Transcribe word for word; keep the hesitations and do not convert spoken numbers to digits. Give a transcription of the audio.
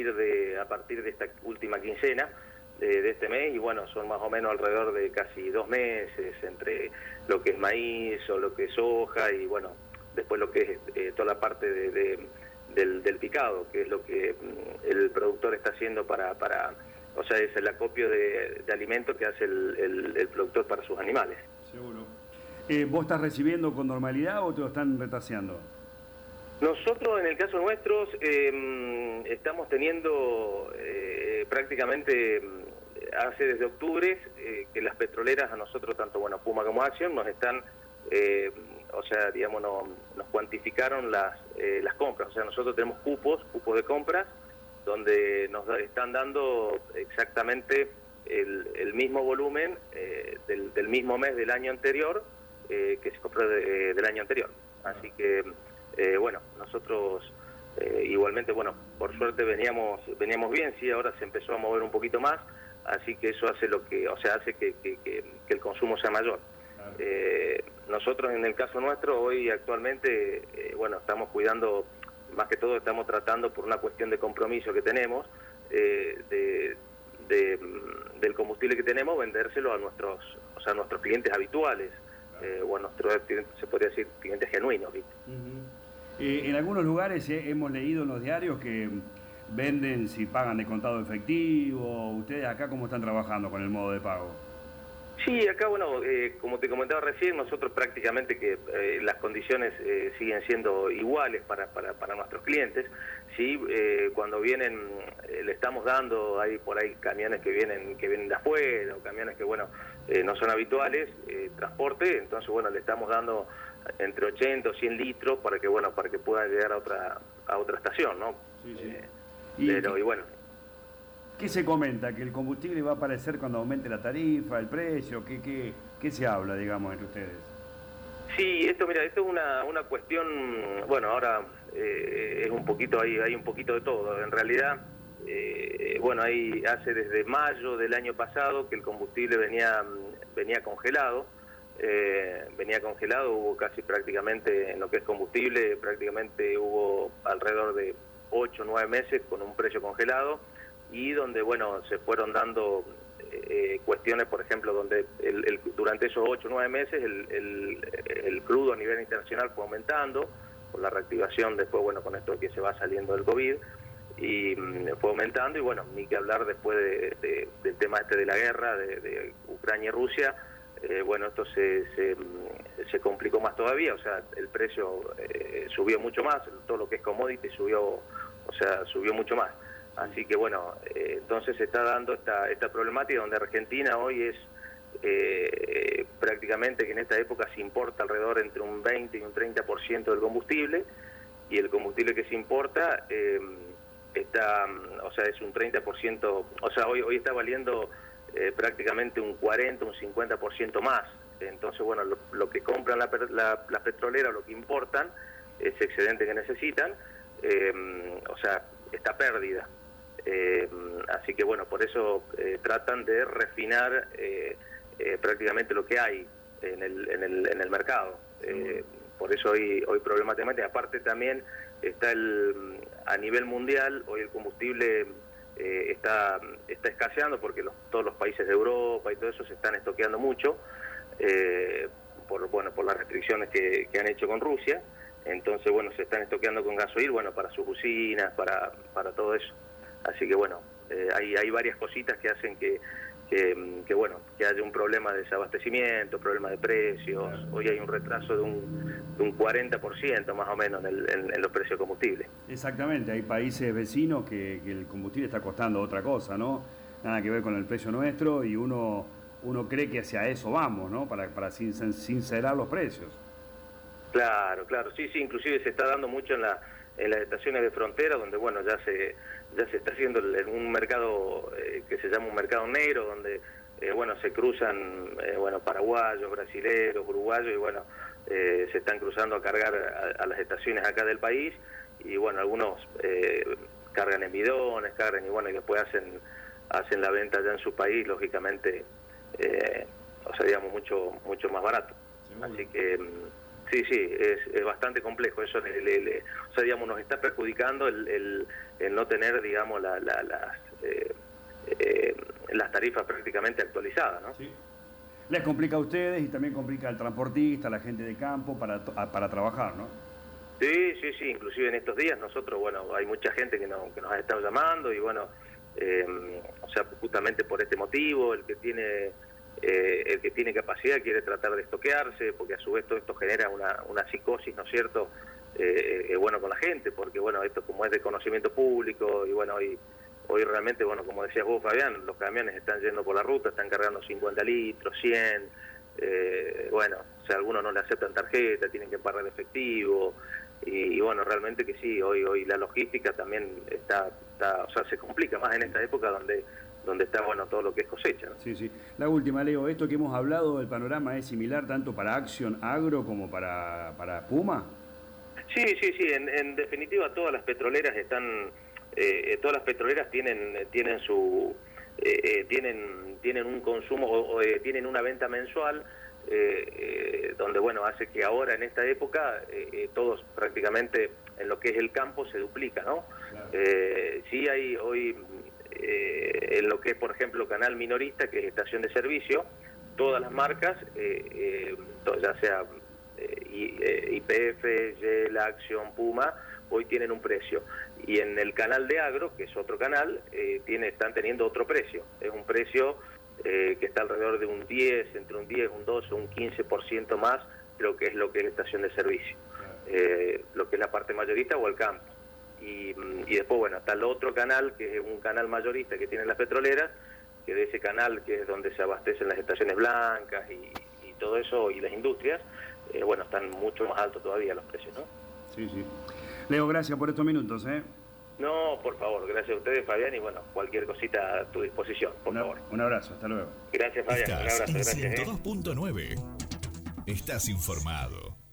partir de a partir de esta última quincena de, de este mes, y bueno, son más o menos alrededor de casi dos meses entre lo que es maíz o lo que es soja, y bueno, después lo que es eh, toda la parte de, de, del, del picado, que es lo que mm, el productor está haciendo para, para o sea, es el acopio de, de alimentos que hace el, el, el productor para sus animales. Seguro. Eh, ¿Vos estás recibiendo con normalidad o te lo están retaseando? Nosotros, en el caso nuestro, eh, estamos teniendo eh, prácticamente, hace desde octubre, eh, que las petroleras a nosotros, tanto bueno Puma como Action, nos están, eh, o sea, digamos, no, nos cuantificaron las, eh, las compras. O sea, nosotros tenemos cupos, cupos de compras, donde nos están dando exactamente el, el mismo volumen eh, del, del mismo mes del año anterior, eh, que se compró de, del año anterior. Así que... Eh, bueno, nosotros eh, igualmente, bueno, por suerte veníamos veníamos bien, sí, ahora se empezó a mover un poquito más, así que eso hace lo que, o sea, hace que, que, que, que el consumo sea mayor. Claro. Eh, nosotros en el caso nuestro, hoy actualmente, eh, bueno, estamos cuidando, más que todo estamos tratando por una cuestión de compromiso que tenemos, eh, de, de, del combustible que tenemos, vendérselo a nuestros, o sea, a nuestros clientes habituales, claro. eh, o a nuestros, se podría decir, clientes genuinos, ¿viste? Uh-huh. Eh, en algunos lugares eh, hemos leído en los diarios que venden si pagan de contado efectivo. ¿Ustedes acá cómo están trabajando con el modo de pago? Sí, acá, bueno, eh, como te comentaba recién, nosotros prácticamente que eh, las condiciones eh, siguen siendo iguales para, para, para nuestros clientes. Sí, eh, cuando vienen, eh, le estamos dando, hay por ahí camiones que vienen que vienen de afuera, o camiones que, bueno, eh, no son habituales, eh, transporte, entonces, bueno, le estamos dando entre ochenta o cien litros para que, bueno, para que puedan llegar a otra a otra estación, ¿no? Sí, sí. Eh, ¿Y, pero, qué, y bueno. ¿Qué se comenta? ¿Que el combustible va a aparecer cuando aumente la tarifa, el precio? ¿Qué, qué, qué se habla, digamos, entre ustedes? Sí, esto, mira, esto es una, una cuestión, bueno, ahora eh, es un poquito, hay, hay un poquito de todo. En realidad, eh, bueno, ahí hace desde mayo del año pasado que el combustible venía, venía congelado. Eh, venía congelado, hubo casi prácticamente, en lo que es combustible, prácticamente hubo alrededor de ocho o nueve meses con un precio congelado, y donde, bueno, se fueron dando eh, cuestiones, por ejemplo, donde el, el, durante esos ocho o nueve meses el, el, el crudo a nivel internacional fue aumentando, por la reactivación después, bueno, con esto que se va saliendo del COVID, y mm, fue aumentando, y bueno, ni que hablar después de, de, del tema este de la guerra de, de Ucrania y Rusia. Eh, bueno, esto se, se, se complicó más todavía, o sea, el precio eh, subió mucho más, todo lo que es commodity subió, o sea, subió mucho más. Así que bueno, eh, entonces se está dando esta, esta problemática donde Argentina hoy es eh, prácticamente que en esta época se importa alrededor entre un veinte y un treinta por ciento del combustible, y el combustible que se importa eh, está, o sea, es un treinta por ciento, o sea, hoy, hoy está valiendo Eh, prácticamente un cuarenta, un cincuenta por ciento más. Entonces, bueno, lo, lo que compran la, la, la petrolera, lo que importan, ese excedente que necesitan, eh, o sea, está pérdida. Eh, así que, bueno, por eso eh, tratan de refinar eh, eh, prácticamente lo que hay en el, en el, en el mercado. Eh, por eso hoy, hoy problemáticamente, aparte también está el, a nivel mundial, hoy el combustible Eh, está está escaseando porque los, todos los países de Europa y todo eso se están estoqueando mucho eh, por bueno por las restricciones que, que han hecho con Rusia. Entonces, bueno, se están estoqueando con gasoil, bueno, para sus usinas, para para todo eso. Así que, bueno, eh, hay hay varias cositas que hacen que que, que bueno que haya un problema de desabastecimiento, problema de precios. Hoy hay un retraso de un de un cuarenta por ciento más o menos en, el, en, en los precios de combustible. Exactamente, hay países vecinos que, que el combustible está costando otra cosa, ¿no? Nada que ver con el precio nuestro, y uno uno cree que hacia eso vamos, ¿no? Para, para sincerar los precios. Claro, claro, sí, sí, inclusive se está dando mucho en la en las estaciones de frontera, donde, bueno, ya se ya se está haciendo el, un mercado eh, que se llama un mercado negro, donde eh, bueno, se cruzan eh, bueno, paraguayos, brasileros, uruguayos, y bueno, eh, se están cruzando a cargar a, a las estaciones acá del país, y bueno, algunos eh, cargan en bidones, cargan, y bueno, y después hacen hacen la venta allá en su país, lógicamente, eh, o sea, digamos, mucho mucho más barato. ¿Seguro? Así que Sí, sí, es, es bastante complejo. Eso, le, le, le, o sea, digamos, nos está perjudicando el, el, el no tener, digamos, la, la, las, eh, eh, las tarifas prácticamente actualizadas, ¿no? Sí. Les complica a ustedes y también complica al transportista, a la gente de campo para, para trabajar, ¿no? Sí, sí, sí. Inclusive en estos días nosotros, bueno, hay mucha gente que, no, que nos ha estado llamando y, bueno, eh, o sea, justamente por este motivo, el que tiene... Eh, el que tiene capacidad quiere tratar de estoquearse, porque a su vez todo esto genera una, una psicosis, ¿no es cierto?, eh, eh, bueno, con la gente, porque, bueno, esto como es de conocimiento público, y bueno, hoy, hoy realmente, bueno, como decías vos, Fabián, los camiones están yendo por la ruta, están cargando cincuenta litros, cien, eh, bueno, o sea, algunos no le aceptan tarjeta, tienen que pagar efectivo, y, y bueno, realmente que sí, hoy hoy la logística también está, está, o sea, se complica más en esta época donde donde está, bueno, todo lo que es cosecha, ¿no? Sí, sí. La última, Leo, esto que hemos hablado, el panorama es similar tanto para Action Agro como para, para Puma. Sí, sí, sí, en, en definitiva todas las petroleras están, eh, todas las petroleras tienen tienen su eh, eh, tienen tienen un consumo o, o eh, tienen una venta mensual eh, eh, donde, bueno, hace que ahora en esta época eh, eh, todos prácticamente en lo que es el campo se duplica, ¿no? Claro. Eh, sí hay hoy Eh, en lo que es, por ejemplo, canal minorista, que es estación de servicio, todas las marcas, eh, eh, ya sea eh, I P F, Shell, Action, Puma, hoy tienen un precio. Y en el canal de agro, que es otro canal, eh, tiene, están teniendo otro precio. Es un precio eh, que está alrededor de un diez, entre un diez, un doce, un quince por ciento más de lo que es lo que es la estación de servicio, eh, lo que es la parte mayorista o el campo. Y, y después, bueno, está el otro canal, que es un canal mayorista que tienen las petroleras, que de ese canal, que es donde se abastecen las estaciones blancas y, y todo eso, y las industrias, eh, bueno, están mucho más altos todavía los precios, ¿no? Sí, sí. Leo, gracias por estos minutos, ¿eh? No, por favor, gracias a ustedes, Fabián, y bueno, cualquier cosita a tu disposición, por Una, favor. Un abrazo, hasta luego. Gracias, Fabián. Estás Un abrazo, en gracias. ciento dos punto nueve. Estás informado.